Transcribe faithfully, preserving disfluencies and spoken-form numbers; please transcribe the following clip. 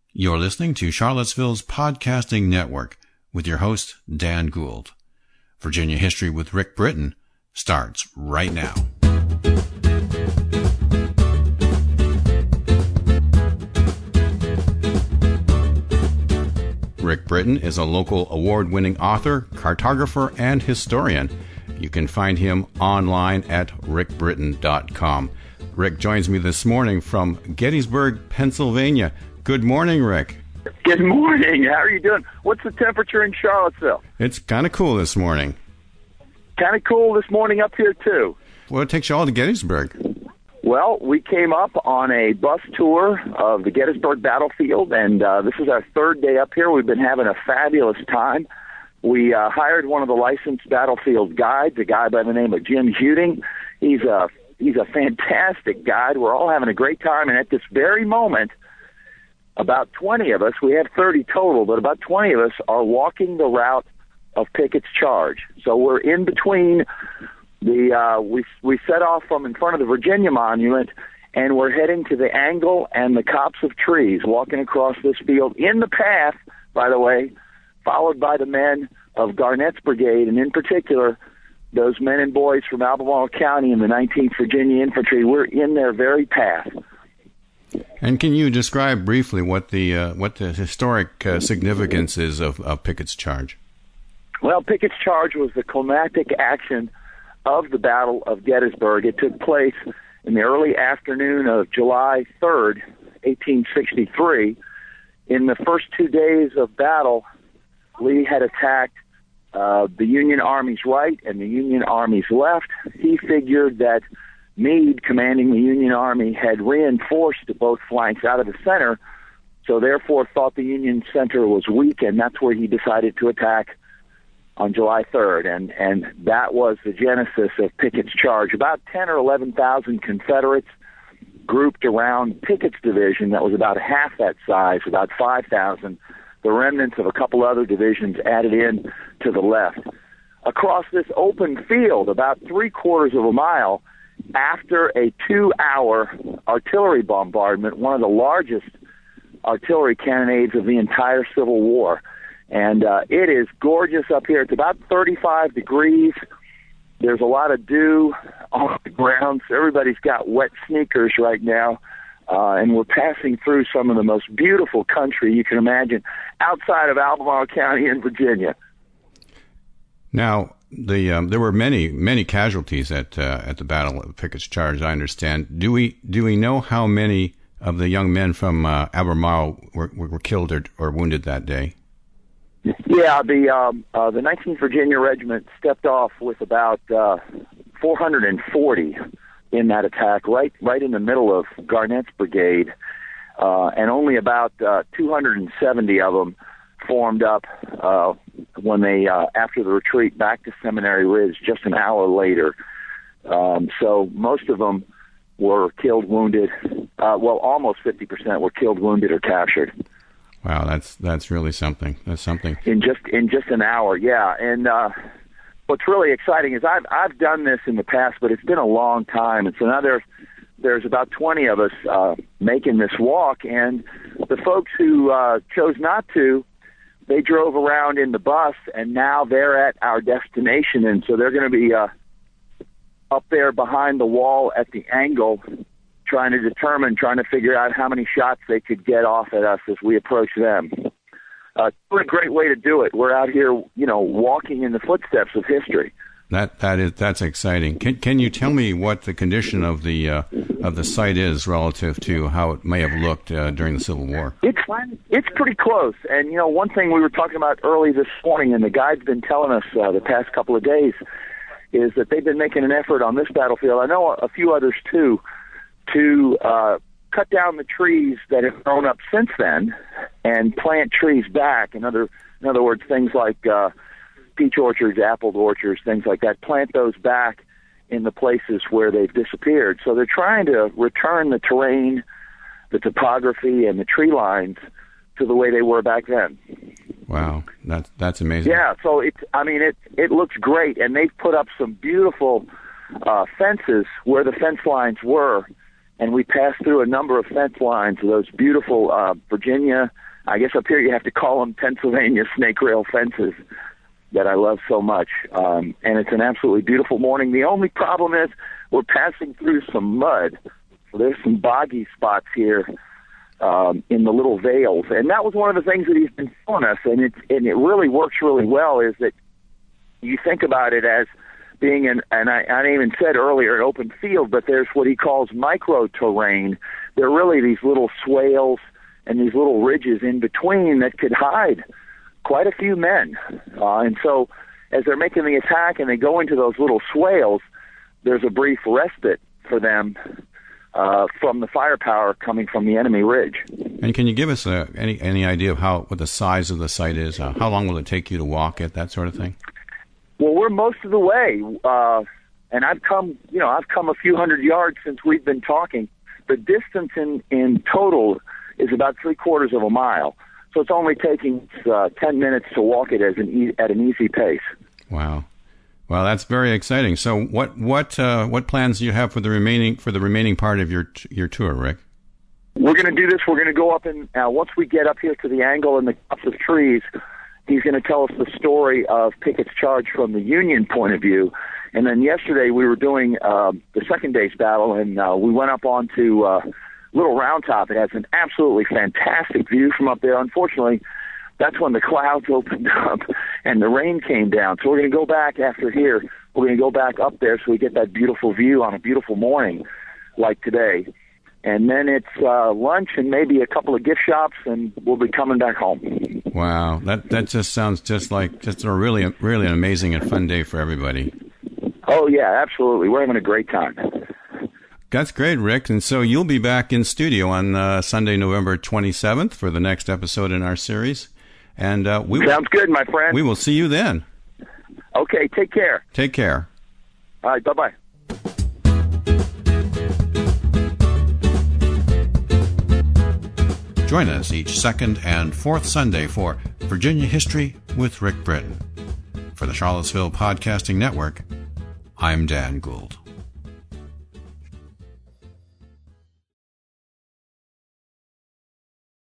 You're listening to Charlottesville's Podcasting Network with your host, Dan Gould. Virginia History with Rick Britton starts right now. Rick Britton is a local award-winning author, cartographer, and historian. You can find him online at rick britton dot com. Rick joins me this morning from Gettysburg, Pennsylvania. Good morning, Rick. Good morning. How are you doing? What's the temperature in Charlottesville? It's kind of cool this morning. Kind of cool this morning up here, too. What takes you all to Gettysburg? Well, we came up on a bus tour of the Gettysburg battlefield, and uh, this is our third day up here. We've been having a fabulous time. We uh, hired one of the licensed battlefield guides, a guy by the name of Jim Huding. He's a, he's a fantastic guide. We're all having a great time, and at this very moment, about twenty of us, we have thirty total, but about twenty of us are walking the route of Pickett's charge. So we're in between the, uh, we, we set off from in front of the Virginia Monument, and we're heading to the angle and the copse of trees, walking across this field in the path, by the way, followed by the men of Garnett's brigade, and in particular, those men and boys from Albemarle County in the nineteenth Virginia Infantry. We're in their very path. And can you describe briefly what the uh, what the historic uh, significance is of, of Pickett's charge? Well, Pickett's charge was the climactic action of the Battle of Gettysburg. It took place in the early afternoon of July third, eighteen sixty-three. In the first two days of battle, Lee had attacked uh, the Union Army's right and the Union Army's left. He figured that Meade, commanding the Union Army, had reinforced both flanks out of the center, so therefore thought the Union center was weak, and that's where he decided to attack on July third, and, and that was the genesis of Pickett's charge. About ten or eleven thousand Confederates grouped around Pickett's division that was about half that size, about five thousand. The remnants of a couple other divisions added in to the left. Across this open field, about three-quarters of a mile, after a two-hour artillery bombardment, one of the largest artillery cannonades of the entire Civil War. And uh, it is gorgeous up here. It's about thirty-five degrees. There's a lot of dew on the ground, so everybody's got wet sneakers right now. Uh, and we're passing through some of the most beautiful country you can imagine outside of Albemarle County in Virginia. Now, the um, there were many many casualties at uh, at the Battle of Pickett's Charge, I understand. Do we do we know how many of the young men from uh, Albemarle were, were killed or, or wounded that day? Yeah, the um, uh, the nineteenth Virginia Regiment stepped off with about uh, four hundred forty in that attack, right right in the middle of Garnett's brigade, uh, and only about uh, two hundred seventy of them formed up uh, when they uh, after the retreat back to Seminary Ridge just an hour later. Um, so most of them were killed, wounded. Uh, well, almost fifty percent were killed, wounded, or captured. Wow, that's that's really something. That's something. In just in just an hour, yeah. And uh, what's really exciting is I've I've done this in the past, but it's been a long time. And so now there's there's about twenty of us uh, making this walk, and the folks who uh, chose not to, they drove around in the bus, and now they're at our destination, and so they're going to be uh, up there behind the wall at the angle, trying to determine, trying to figure out how many shots they could get off at us as we approach them. Uh, what a great way to do it. We're out here, you know, walking in the footsteps of history. That that is that's exciting. Can can you tell me what the condition of the uh, of the site is relative to how it may have looked uh, during the Civil War? It's it's pretty close. And you know, one thing we were talking about early this morning, and the guide's been telling us uh, the past couple of days, is that they've been making an effort on this battlefield. I know a few others too, to uh, cut down the trees that have grown up since then and plant trees back. In other in other words, things like uh, peach orchards, apple orchards, things like that. Plant those back in the places where they've disappeared. So they're trying to return the terrain, the topography, and the tree lines to the way they were back then. Wow, that's that's amazing. Yeah, so it's I mean it it looks great, and they've put up some beautiful uh, fences where the fence lines were and we passed through a number of fence lines, those beautiful uh, Virginia, I guess up here you have to call them Pennsylvania snake rail fences that I love so much. Um, and it's an absolutely beautiful morning. The only problem is we're passing through some mud. So there's some boggy spots here um, in the little vales. And that was one of the things that he's been telling us, and it, and it really works really well, is that you think about it as being an, and I, I even said earlier, an open field, but there's what he calls micro-terrain. They're really these little swales and these little ridges in between that could hide quite a few men. Uh, and so as they're making the attack and they go into those little swales, there's a brief respite for them uh, from the firepower coming from the enemy ridge. And can you give us a, any any idea of how what the size of the site is? Uh, how long will it take you to walk it, that sort of thing? Well, we're most of the way, uh, and I've come, you know, I've come a few hundred yards since we've been talking. The distance in, in total is about three quarters of a mile. So it's only taking uh, ten minutes to walk it as an e- at an easy pace. Wow, well, that's very exciting. So, what what uh, what plans do you have for the remaining for the remaining part of your t- your tour, Rick? We're going to do this. We're going to go up and uh, once we get up here to the angle in the tops of trees, he's going to tell us the story of Pickett's charge from the Union point of view. And then yesterday we were doing uh, the second day's battle, and uh, we went up onto uh, Little Round Top. It has an absolutely fantastic view from up there. Unfortunately, that's when the clouds opened up and the rain came down. So we're going to go back after here. We're going to go back up there so we get that beautiful view on a beautiful morning like today. And then it's uh, lunch and maybe a couple of gift shops, and we'll be coming back home. Wow, that that just sounds just like just a really, really an amazing and fun day for everybody. Oh, yeah, absolutely. We're having a great time. That's great, Rick. And so you'll be back in studio on uh, Sunday, November twenty-seventh for the next episode in our series. And uh, we Sounds good, my friend. We will see you then. Okay, take care. Take care. All right, bye-bye. Join us each second and fourth Sunday for Virginia History with Rick Britton. For the Charlottesville Podcasting Network, I'm Dan Gould.